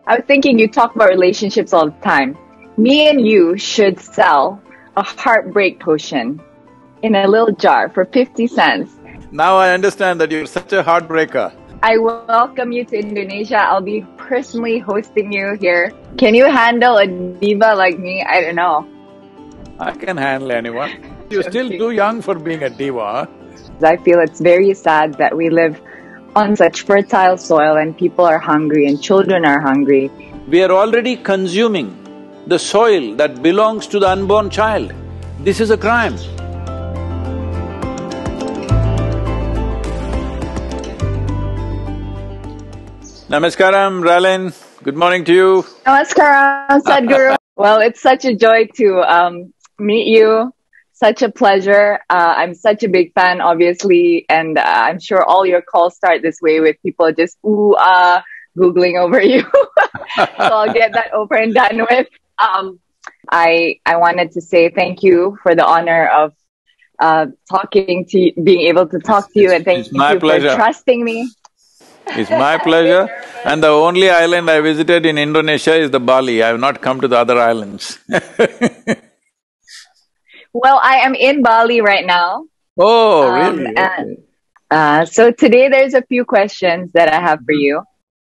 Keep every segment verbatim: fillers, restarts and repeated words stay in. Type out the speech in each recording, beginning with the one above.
I was thinking you talk about relationships all the time. Me and you should sell a heartbreak potion in a little jar for fifty cents. Now I understand that you're such a heartbreaker. I welcome you to Indonesia. I'll be personally hosting you here. Can you handle a diva like me? I don't know. I can handle anyone. You're still too young for being a diva. I feel it's very sad that we live on such fertile soil and people are hungry and children are hungry. We are already consuming the soil that belongs to the unborn child. This is a crime. Namaskaram, Ralin. Good morning to you. Namaskaram, Sadhguru. Well, it's such a joy to um, meet you. Such a pleasure. Uh, I'm such a big fan, obviously, and uh, I'm sure all your calls start this way with people just ooh ah googling over you. So I'll get that over and done with. Um, I I wanted to say thank you for the honor of uh, talking to you, being able to talk to you, and thank it's my you pleasure. for trusting me. It's my pleasure. And the only island I visited in Indonesia is the Bali. I have not come to the other islands. Well, I am in Bali right now. Oh, um, really? And, okay. uh, so today there's a few questions that I have for you.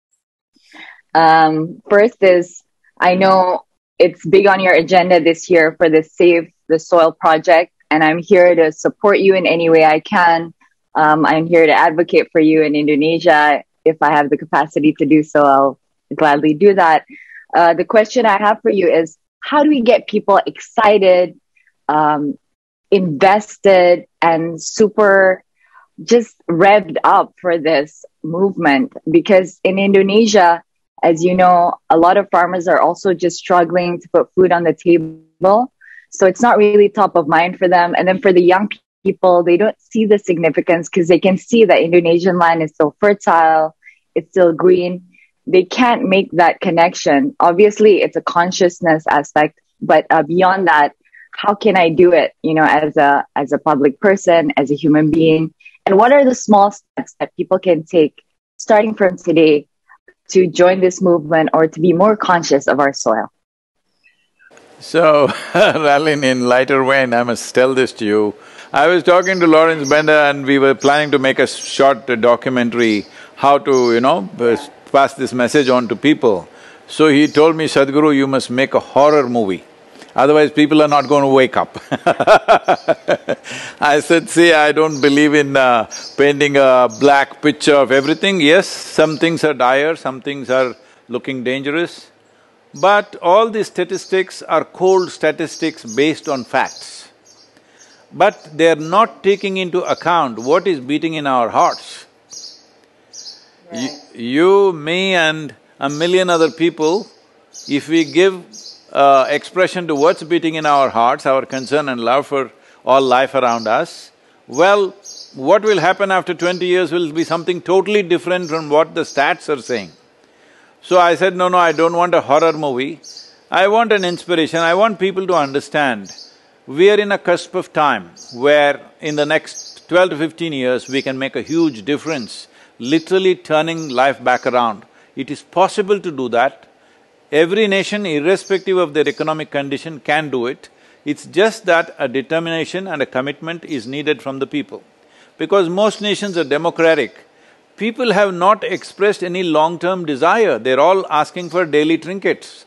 Um, first is, I know it's big on your agenda this year for the Save the Soil project, and I'm here to support you in any way I can. Um, I'm here to advocate for you in Indonesia. If I have the capacity to do so, I'll gladly do that. Uh, the question I have for you is, how do we get people excited, um, invested, and super just revved up for this movement? Because in Indonesia, as you know, a lot of farmers are also just struggling to put food on the table. So it's not really top of mind for them. And then for the young people, they don't see the significance because they can see that Indonesian land is still fertile, it's still green. They can't make that connection. Obviously, it's a consciousness aspect, but uh, beyond that, how can I do it, you know, as a as a public person, as a human being? And what are the small steps that people can take starting from today to join this movement or to be more conscious of our soil? So, Ralin, in lighter vein, I must tell this to you. I was talking to Lawrence Bender and we were planning to make a short documentary how to, you know, pass this message on to people. So he told me, Sadhguru, you must make a horror movie. Otherwise, people are not going to wake up. I said, see, I don't believe in uh, painting a black picture of everything. Yes, some things are dire, some things are looking dangerous. But all these statistics are cold statistics based on facts. But they're not taking into account what is beating in our hearts. Right. You, me and a million other people, if we give uh, expression to what's beating in our hearts, our concern and love for all life around us, well, what will happen after twenty years will be something totally different from what the stats are saying. So I said, no, no, I don't want a horror movie. I want an inspiration. I want people to understand we are in a cusp of time where in the next twelve to fifteen years, we can make a huge difference, literally turning life back around. It is possible to do that. Every nation, irrespective of their economic condition, can do it. It's just that a determination and a commitment is needed from the people. Because most nations are democratic, people have not expressed any long-term desire, they're all asking for daily trinkets.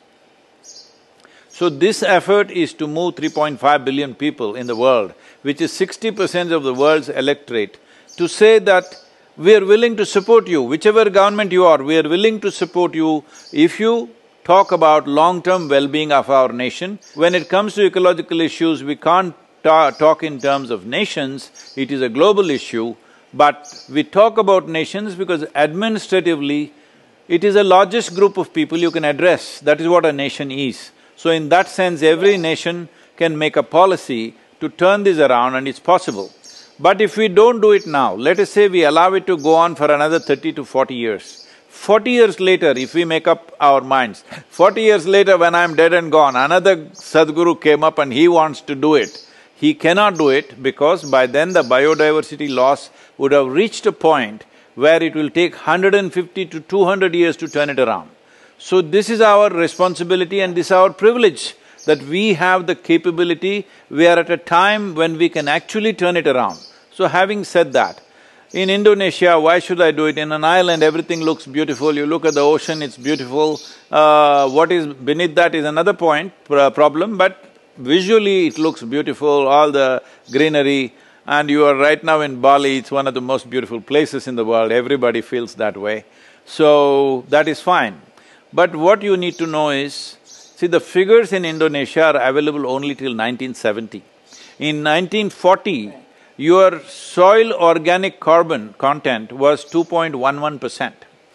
So this effort is to move three point five billion people in the world, which is sixty percent of the world's electorate, to say that we are willing to support you, whichever government you are, we are willing to support you if you talk about long-term well-being of our nation. When it comes to ecological issues, we can't ta talk in terms of nations, it is a global issue, but we talk about nations because administratively, it is the largest group of people you can address, that is what a nation is. So in that sense, every nation can make a policy to turn this around and it's possible. But if we don't do it now, let us say we allow it to go on for another thirty to forty years. Forty years later, if we make up our minds, forty years later when I'm dead and gone, another Sadhguru came up and he wants to do it. He cannot do it because by then the biodiversity loss would have reached a point where it will take one hundred fifty to two hundred years to turn it around. So this is our responsibility and this is our privilege, that we have the capability, we are at a time when we can actually turn it around. So having said that, in Indonesia, why should I do it? In an island, everything looks beautiful, you look at the ocean, it's beautiful. Uh, what is beneath that is another point, problem, but visually it looks beautiful, all the greenery. And you are right now in Bali, it's one of the most beautiful places in the world, everybody feels that way. So, that is fine. But what you need to know is, see, the figures in Indonesia are available only till nineteen seventy. In nineteen forty, your soil organic carbon content was two point one one percent.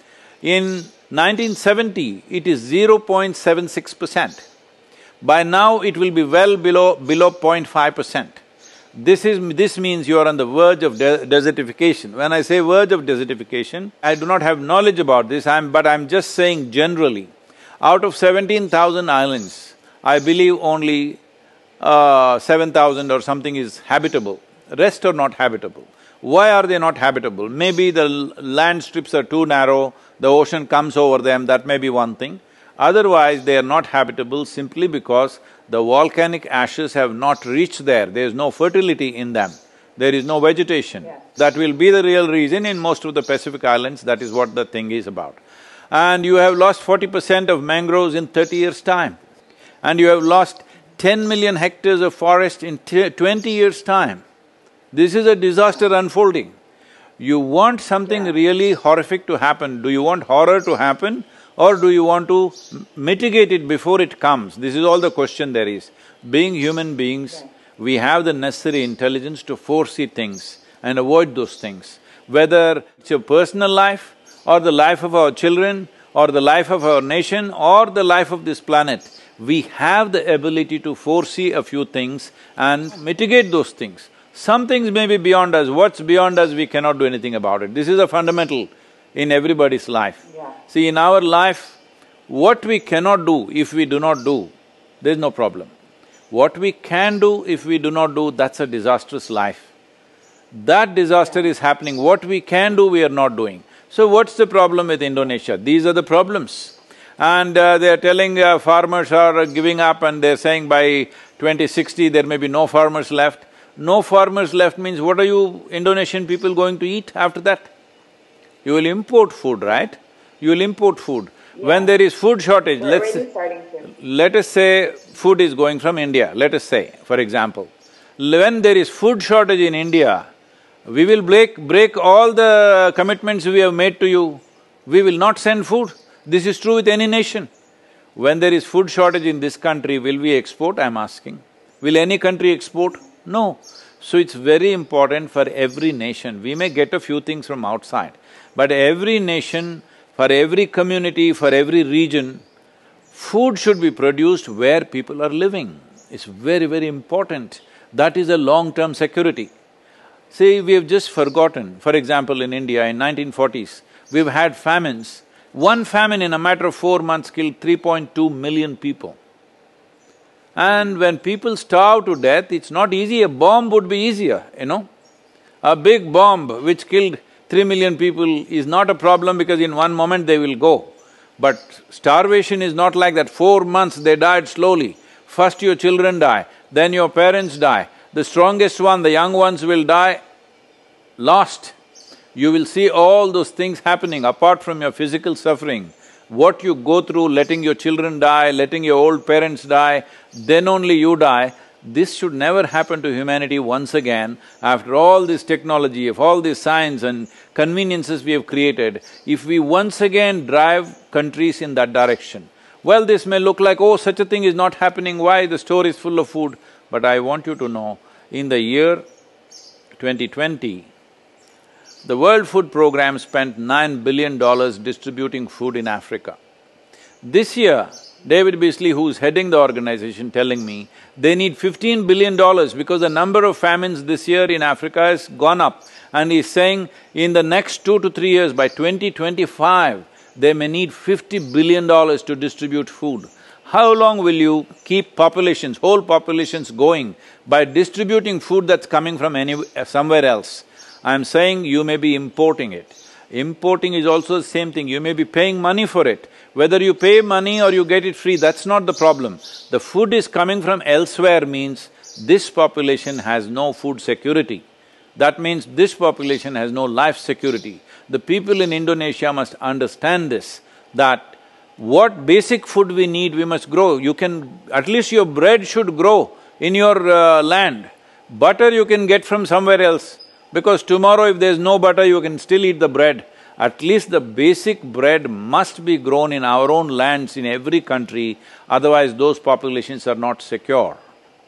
In nineteen seventy, it is zero point seven six percent. By now, it will be well below… below zero point five percent. This is… this means you are on the verge of de desertification. When I say verge of desertification, I do not have knowledge about this, I'm… but I'm just saying generally, out of seventeen thousand islands, I believe only uh, seven thousand or something is habitable. Rest are not habitable. Why are they not habitable? Maybe the land strips are too narrow, the ocean comes over them, that may be one thing. Otherwise, they are not habitable simply because the volcanic ashes have not reached there, there is no fertility in them, there is no vegetation. Yeah. That will be the real reason in most of the Pacific Islands, that is what the thing is about. And you have lost forty percent of mangroves in thirty years' time. And you have lost ten million hectares of forest in twenty years' time. This is a disaster unfolding. You want something yeah. really horrific to happen, do you want horror to happen? Or do you want to mitigate it before it comes? This is all the question there is. Being human beings, we have the necessary intelligence to foresee things and avoid those things. Whether it's your personal life, or the life of our children, or the life of our nation, or the life of this planet, we have the ability to foresee a few things and mitigate those things. Some things may be beyond us, what's beyond us, we cannot do anything about it. This is a fundamental in everybody's life. Yeah. See, in our life, what we cannot do, if we do not do, there's no problem. What we can do, if we do not do, that's a disastrous life. That disaster is happening, what we can do, we are not doing. So what's the problem with Indonesia? These are the problems. And uh, they're telling uh, farmers are giving up and they're saying by twenty sixty there may be no farmers left. No farmers left means what are you Indonesian people going to eat after that? You will import food, right? You will import food. Yeah. When there is food shortage, We're let's… let us say food is going from India, let us say, for example. When there is food shortage in India, we will break… break all the commitments we have made to you. We will not send food. This is true with any nation. When there is food shortage in this country, will we export, I'm asking? Will any country export? No. So it's very important for every nation. We may get a few things from outside, but every nation, for every community, for every region, food should be produced where people are living. It's very, very important. That is a long-term security. See, we have just forgotten, for example, in India in nineteen forties, we've had famines. One famine in a matter of four months killed three point two million people. And when people starve to death, it's not easy, a bomb would be easier, you know. A big bomb which killed three million people is not a problem because in one moment they will go. But starvation is not like that, four months they died slowly. First your children die, then your parents die. The strongest one, the young ones will die lost. You will see all those things happening apart from your physical suffering. What you go through, letting your children die, letting your old parents die, then only you die, this should never happen to humanity once again. After all this technology, of all this science and conveniences we have created, if we once again drive countries in that direction, well, this may look like, oh, such a thing is not happening, why? The store is full of food. But I want you to know, in the year twenty twenty, the World Food Programme spent nine billion dollars distributing food in Africa. This year, David Beasley, who's heading the organization, telling me, they need fifteen billion dollars because the number of famines this year in Africa has gone up. And he's saying, in the next two to three years, by twenty twenty-five, they may need fifty billion dollars to distribute food. How long will you keep populations, whole populations going by distributing food that's coming from any… somewhere else? I'm saying you may be importing it. Importing is also the same thing, you may be paying money for it. Whether you pay money or you get it free, that's not the problem. The food is coming from elsewhere means this population has no food security. That means this population has no life security. The people in Indonesia must understand this, that what basic food we need, we must grow. You can… at least your bread should grow in your uh, land. Butter you can get from somewhere else, because tomorrow if there's no butter, you can still eat the bread. At least the basic bread must be grown in our own lands in every country, otherwise those populations are not secure.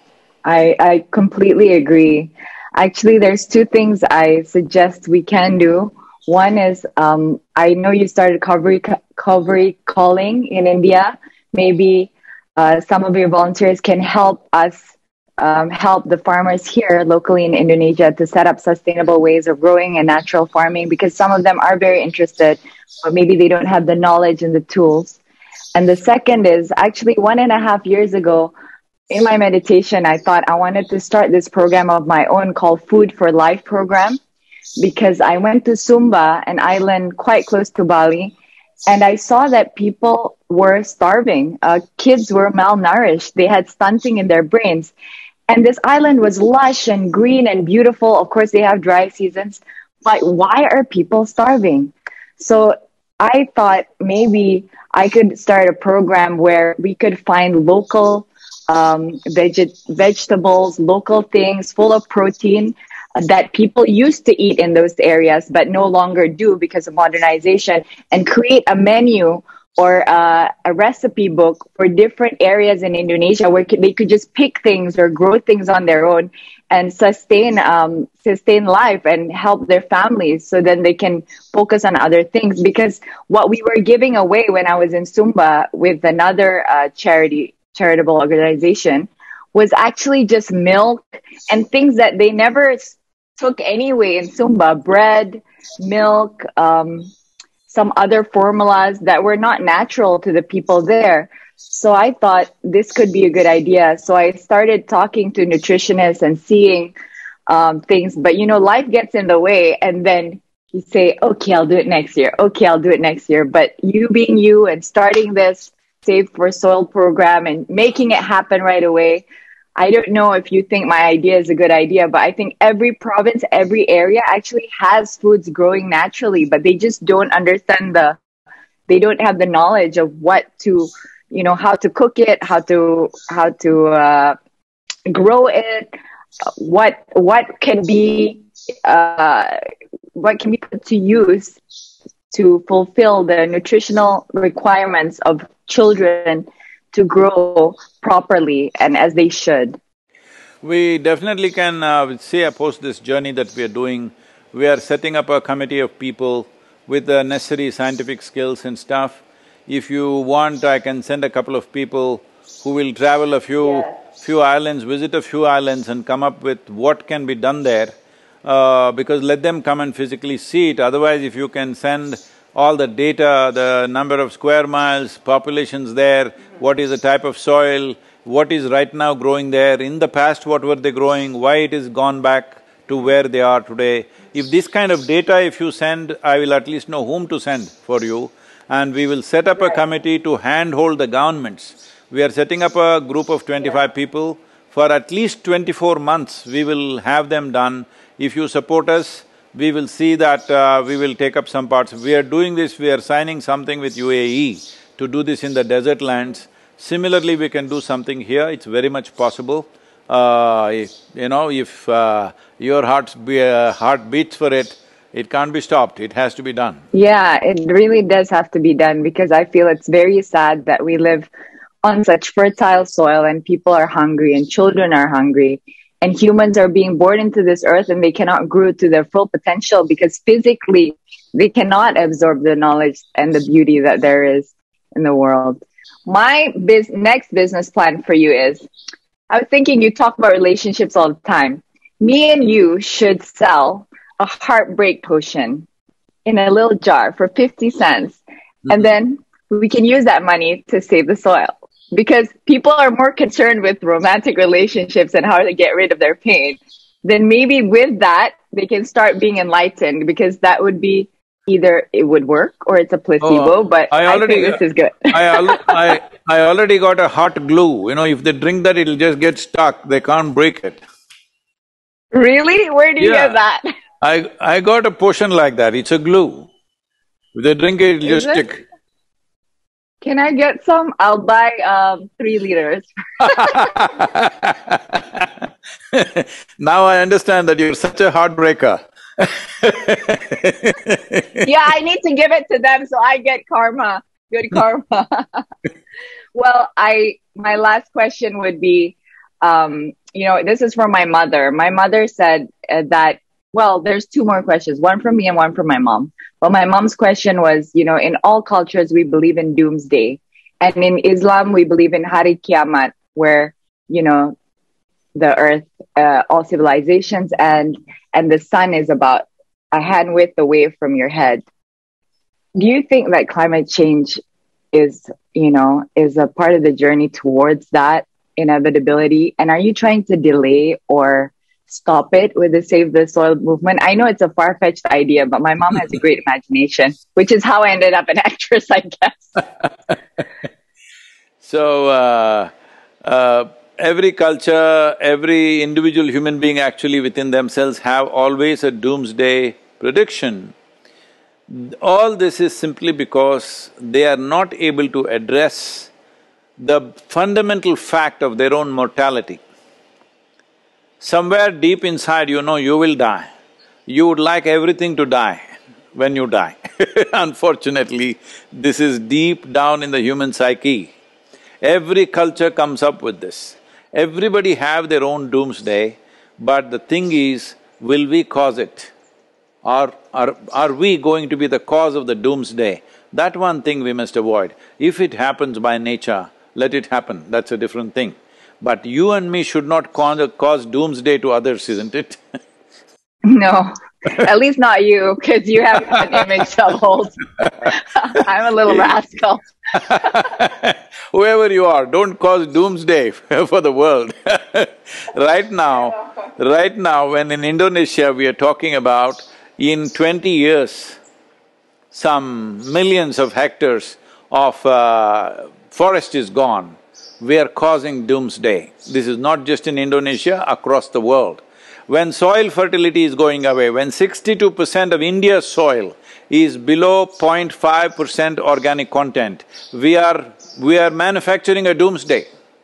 I, I completely agree. Actually, there's two things I suggest we can do. One is, um, I know you started Covery, Covery Calling in India. Maybe uh, some of your volunteers can help us um, help the farmers here locally in Indonesia to set up sustainable ways of growing and natural farming, because some of them are very interested, but maybe they don't have the knowledge and the tools. And the second is, actually one and a half years ago, in my meditation, I thought I wanted to start this program of my own called Food for Life program, because I went to Sumba, an island quite close to Bali, and I saw that people were starving. Uh, kids were malnourished. They had stunting in their brains. And this island was lush and green and beautiful. Of course, they have dry seasons, but why are people starving? So I thought maybe I could start a program where we could find local um, veg vegetables, local things full of protein that people used to eat in those areas, but no longer do because of modernization, and create a menu or uh, a recipe book for different areas in Indonesia where they could just pick things or grow things on their own and sustain um, sustain life and help their families, so then they can focus on other things. Because what we were giving away when I was in Sumba with another uh, charity charitable organization was actually just milk and things that they never took anyway in Sumba: bread, milk, um, some other formulas that were not natural to the people there. So I thought this could be a good idea. So I started talking to nutritionists and seeing um, things, but you know, life gets in the way, and then you say, okay, I'll do it next year. Okay, I'll do it next year. But you being you and starting this Save for Soil program and making it happen right away, I don't know if you think my idea is a good idea, but I think every province, every area actually has foods growing naturally, but they just don't understand the, they don't have the knowledge of what to, you know, how to cook it, how to, how to uh, grow it, what, what can be, uh, what can be put to use to fulfill the nutritional requirements of children to grow properly and as they should. We definitely can uh, say, post this journey that we are doing, we are setting up a committee of people with the necessary scientific skills and stuff. If you want, I can send a couple of people who will travel a few… Yeah. few islands, visit a few islands and come up with what can be done there, uh, because let them come and physically see it. Otherwise, if you can send all the data, the number of square miles, populations there, what is the type of soil, what is right now growing there, in the past what were they growing, why it is gone back to where they are today. If this kind of data if you send, I will at least know whom to send for you, and we will set up a committee to handhold the governments. We are setting up a group of twenty-five people. For at least twenty-four months, we will have them done. If you support us, we will see that uh, we will take up some parts. We are doing this, we are signing something with U A E to do this in the desert lands. Similarly, we can do something here, it's very much possible. Uh, if, you know, if uh, your heart's be, uh, heart beats for it, it can't be stopped, it has to be done. Yeah, it really does have to be done, because I feel it's very sad that we live on such fertile soil and people are hungry and children are hungry. And humans are being born into this earth and they cannot grow to their full potential because physically they cannot absorb the knowledge and the beauty that there is in the world. My biz next business plan for you is, I was thinking you talk about relationships all the time. Me and you should sell a heartbreak potion in a little jar for fifty cents. Mm-hmm. And then we can use that money to save the soil. Because people are more concerned with romantic relationships and how to get rid of their pain, then maybe with that, they can start being enlightened, because that would be either it would work or it's a placebo, Oh, but I I think already, this is good. I, al- I, I already got a hot glue. You know, if they drink that, it'll just get stuck. They can't break it. Really? Where do you get Yeah, that? I I got a potion like that. It's a glue. If they drink it, it'll Is just it? stick. Can I get some? I'll buy um three liters. Now I understand that you're such a heartbreaker. Yeah, I need to give it to them so I get karma. Good karma. Well, I my last question would be, um, you know, this is from my mother. My mother said uh, that, well, there's two more questions, one from me and one from my mom. But my mom's question was, you know, in all cultures we believe in doomsday, and in Islam we believe in Hari Kiamat, where you know the earth, uh, all civilizations, and and the sun is about a hand width away from your head. Do you think that climate change is, you know, is a part of the journey towards that inevitability? And are you trying to delay or stop it with the Save the Soil movement? I know it's a far-fetched idea, but my mom has a great imagination, which is how I ended up an actress, I guess. So, uh, uh, every culture, every individual human being actually within themselves have always a doomsday prediction. All this is simply because they are not able to address the fundamental fact of their own mortality. Somewhere deep inside you know you will die. You would like everything to die when you die. Unfortunately, this is deep down in the human psyche. Every culture comes up with this. Everybody have their own doomsday, but the thing is, will we cause it? Or are, are we going to be the cause of the doomsday? That one thing we must avoid. If it happens by nature, let it happen, that's a different thing. But you and me should not cause, cause doomsday to others, isn't it? No, at least not you, because you have an image to hold. I'm a little rascal. Whoever you are, don't cause doomsday for the world. Right now, right now when in Indonesia we are talking about in twenty years, some millions of hectares of uh, forest is gone, we are causing doomsday. This is not just in Indonesia, across the world. When soil fertility is going away, when sixty-two percent of India's soil is below zero point five percent organic content, we are… we are manufacturing a doomsday.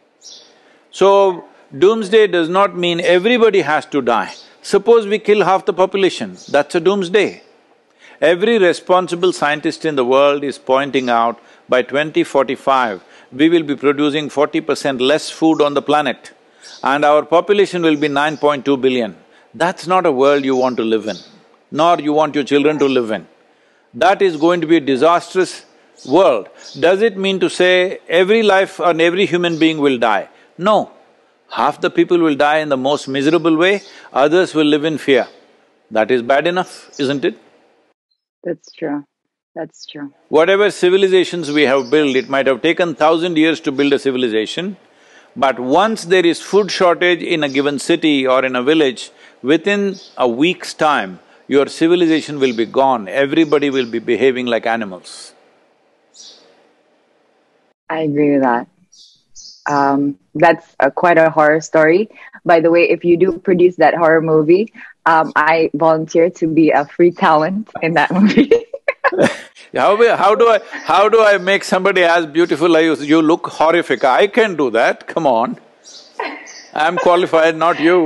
So, doomsday does not mean everybody has to die. Suppose we kill half the population, that's a doomsday. Every responsible scientist in the world is pointing out by twenty forty-five, we will be producing forty percent less food on the planet and our population will be nine point two billion. That's not a world you want to live in, nor you want your children to live in. That is going to be a disastrous world. Does it mean to say every life and every human being will die? No. Half the people will die in the most miserable way, others will live in fear. That is bad enough, isn't it? That's true. That's true. Whatever civilizations we have built, it might have taken thousand years to build a civilization, but once there is food shortage in a given city or in a village, within a week's time, your civilization will be gone, everybody will be behaving like animals. I agree with that. Um, that's a, quite a horror story. By the way, if you do produce that horror movie, um, I volunteer to be a free talent in that movie. How, we- how do I… how do I make somebody as beautiful as you? You look horrific, I can do that, come on. I'm qualified, not you.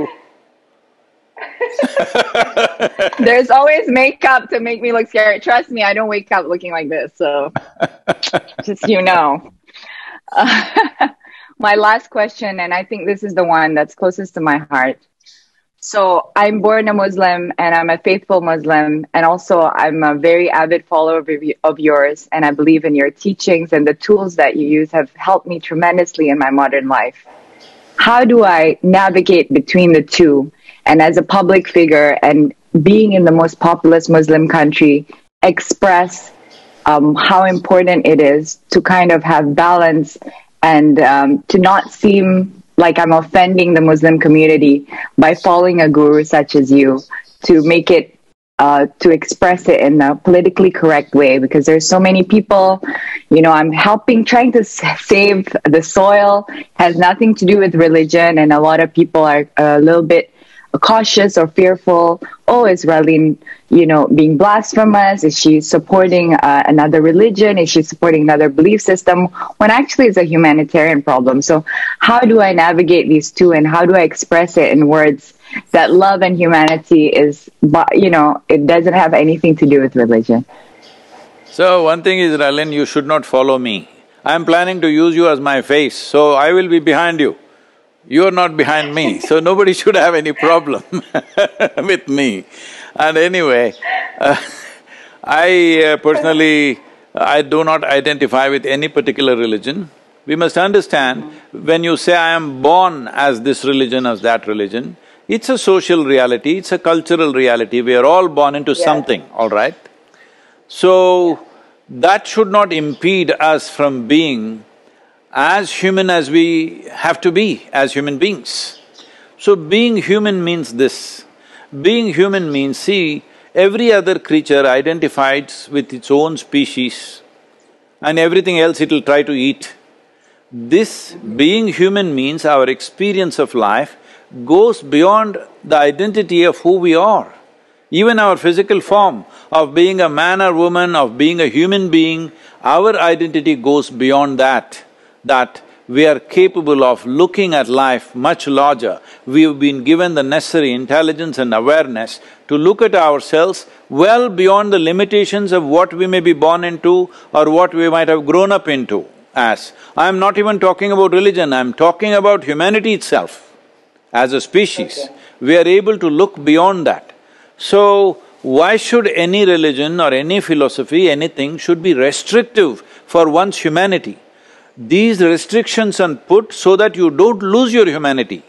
There's always makeup to make me look scary. Trust me, I don't wake up looking like this, so just you know. Uh, my last question, and I think this is the one that's closest to my heart. So I'm born a Muslim and I'm a faithful Muslim, and also I'm a very avid follower of, y- of yours, and I believe in your teachings, and the tools that you use have helped me tremendously in my modern life. How do I navigate between the two? And as a public figure and being in the most populous Muslim country, express um, how important it is to kind of have balance and um, to not seem like I'm offending the Muslim community by following a guru such as you, to make it uh, to express it in a politically correct way, because there's so many people, you know, I'm helping, trying to save the soil, has nothing to do with religion. And a lot of people are a little bit cautious or fearful. Oh, is Raylene, you know, being blasphemous? Is she supporting uh, another religion? Is she supporting another belief system? When actually it's a humanitarian problem. So how do I navigate these two, and how do I express it in words that love and humanity is, you know, it doesn't have anything to do with religion? So one thing is, Raylene, you should not follow me. I'm planning to use you as my face, so I will be behind you. You're not behind me, so nobody should have any problem with me. And anyway, uh, I uh, personally, I do not identify with any particular religion. We must understand, when you say I am born as this religion, as that religion, it's a social reality, it's a cultural reality, we are all born into yeah. something, all right? So, that should not impede us from being as human as we have to be as human beings. So being human means this. Being human means, see, every other creature identifies with its own species and everything else it'll try to eat. This being human means our experience of life goes beyond the identity of who we are. Even our physical form of being a man or woman, of being a human being, our identity goes beyond that. That we are capable of looking at life much larger. We've been given the necessary intelligence and awareness to look at ourselves well beyond the limitations of what we may be born into or what we might have grown up into as. I'm not even talking about religion, I'm talking about humanity itself. As a species, okay. we are able to look beyond that. So, why should any religion or any philosophy, anything should be restrictive for one's humanity? These restrictions are put so that you don't lose your humanity.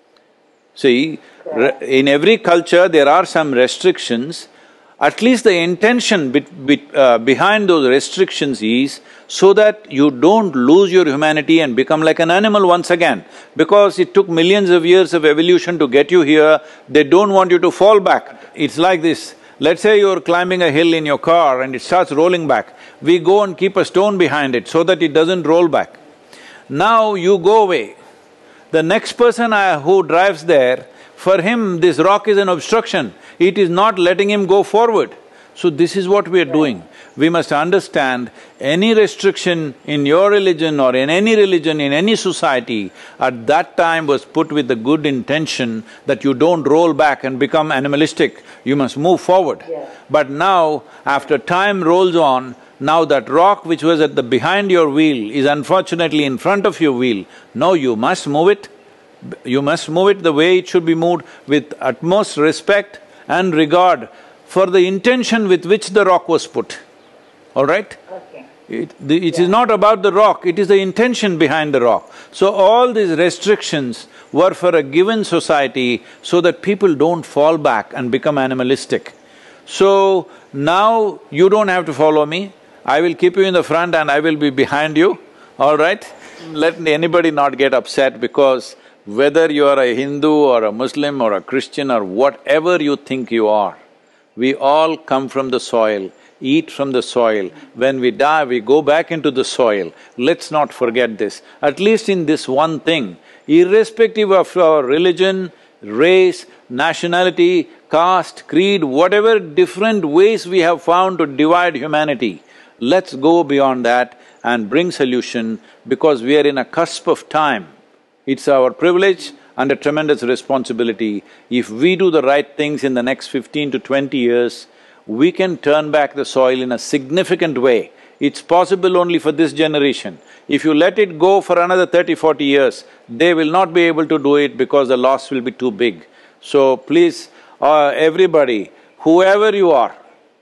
See, in every culture there are some restrictions. At least the intention be, be, uh, behind those restrictions is so that you don't lose your humanity and become like an animal once again. Because it took millions of years of evolution to get you here, they don't want you to fall back. It's like this. Let's say you're climbing a hill in your car and it starts rolling back. We go and keep a stone behind it so that it doesn't roll back. Now you go away. The next person I, who drives there, for him this rock is an obstruction. It is not letting him go forward. So this is what we are doing. We must understand any restriction in your religion or in any religion, in any society, at that time was put with the good intention that you don't roll back and become animalistic, you must move forward. Yeah. But now, after time rolls on, now that rock which was at the behind your wheel is unfortunately in front of your wheel. No, you must move it. You must move it the way it should be moved, with utmost respect and regard for the intention with which the rock was put. All right? Okay. It, the, it yeah. is not about the rock, it is the intention behind the rock. So all these restrictions were for a given society so that people don't fall back and become animalistic. So now you don't have to follow me, I will keep you in the front and I will be behind you, all right? Let anybody not get upset, because whether you are a Hindu or a Muslim or a Christian or whatever you think you are, we all come from the soil, eat from the soil. When we die, we go back into the soil. Let's not forget this. At least in this one thing, irrespective of our religion, race, nationality, caste, creed, whatever different ways we have found to divide humanity, let's go beyond that and bring solution, because we are in a cusp of time. It's our privilege and a tremendous responsibility. If we do the right things in the next fifteen to twenty years, we can turn back the soil in a significant way. It's possible only for this generation. If you let it go for another thirty, forty years, they will not be able to do it because the loss will be too big. So please, uh, everybody, whoever you are,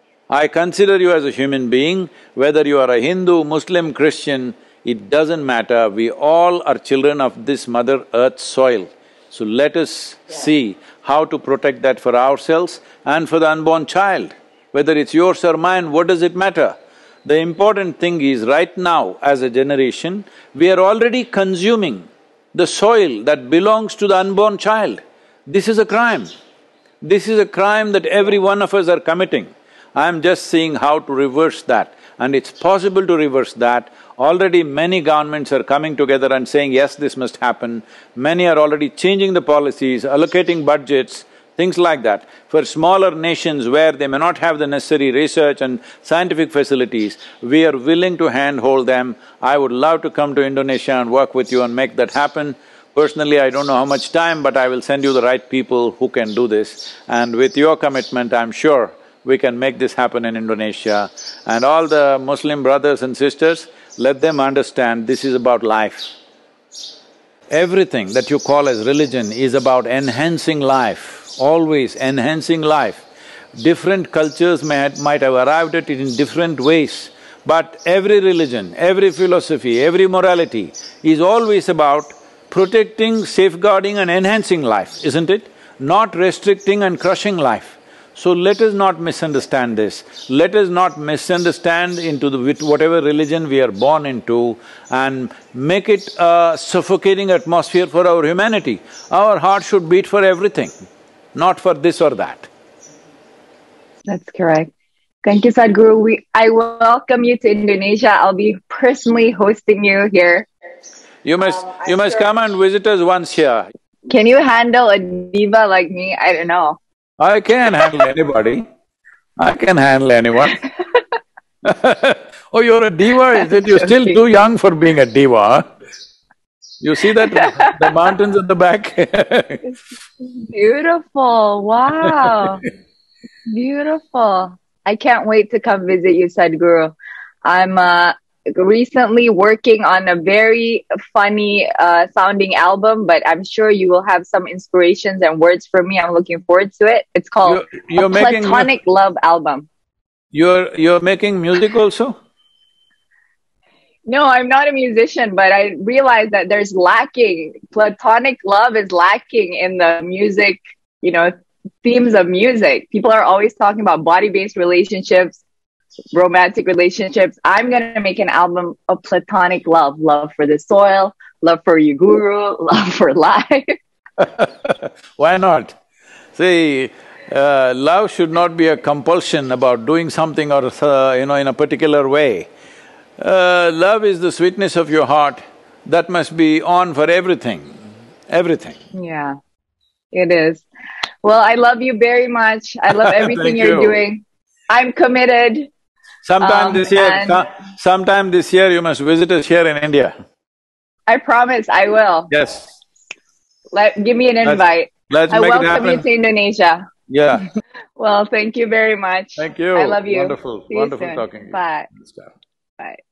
I consider you as a human being, whether you are a Hindu, Muslim, Christian, it doesn't matter, we all are children of this Mother Earth soil. So let us yeah. see how to protect that for ourselves and for the unborn child. Whether it's yours or mine, what does it matter? The important thing is, right now as a generation, we are already consuming the soil that belongs to the unborn child. This is a crime. This is a crime that every one of us are committing. I'm just seeing how to reverse that, and it's possible to reverse that. Already many governments are coming together and saying, yes, this must happen. Many are already changing the policies, allocating budgets, things like that. For smaller nations where they may not have the necessary research and scientific facilities, we are willing to handhold them. I would love to come to Indonesia and work with you and make that happen. Personally, I don't know how much time, but I will send you the right people who can do this. And with your commitment, I'm sure we can make this happen in Indonesia. And all the Muslim brothers and sisters, let them understand this is about life. Everything that you call as religion is about enhancing life, always enhancing life. Different cultures may had, might have arrived at it in different ways, but every religion, every philosophy, every morality is always about protecting, safeguarding and enhancing life, isn't it? Not restricting and crushing life. So let us not misunderstand this. Let us not misunderstand into the… with whatever religion we are born into and make it a suffocating atmosphere for our humanity. Our heart should beat for everything, not for this or that. That's correct. Thank you, Sadhguru. We… I welcome you to Indonesia. I'll be personally hosting you here. You must… Um, you must sure. come and visit us once here. Can you handle a diva like me? I don't know. I can handle anybody. I can handle anyone. Oh, you're a diva, is it? You're still too young for being a diva, huh? You see that… the mountains at the back? Beautiful, wow. Beautiful. I can't wait to come visit you, Sadhguru. I'm uh, recently working on a very funny uh, sounding album, but I'm sure you will have some inspirations and words for me. I'm looking forward to it. It's called You're, you're a making Platonic Love Album. You're… you're making music also? No, I'm not a musician, but I realize that there's lacking. Platonic love is lacking in the music, you know, themes of music. People are always talking about body-based relationships, romantic relationships. I'm gonna make an album of platonic love. Love for the soil, love for your guru, love for life. Why not? See, uh, love should not be a compulsion about doing something or, uh, you know, in a particular way. Uh, love is the sweetness of your heart. That must be on for everything, everything. Yeah, it is. Well, I love you very much. I love everything you're you. doing. I'm committed. Sometime Um, this year… and- so- sometime this year you must visit us here in India. I promise I will. Yes. Let give me an invite. Let's I make it welcome you happen. to Indonesia. Yeah. Well, thank you very much. Thank you. I love you. Wonderful, See you wonderful soon. talking to you. Bye. Namaskar. Bye.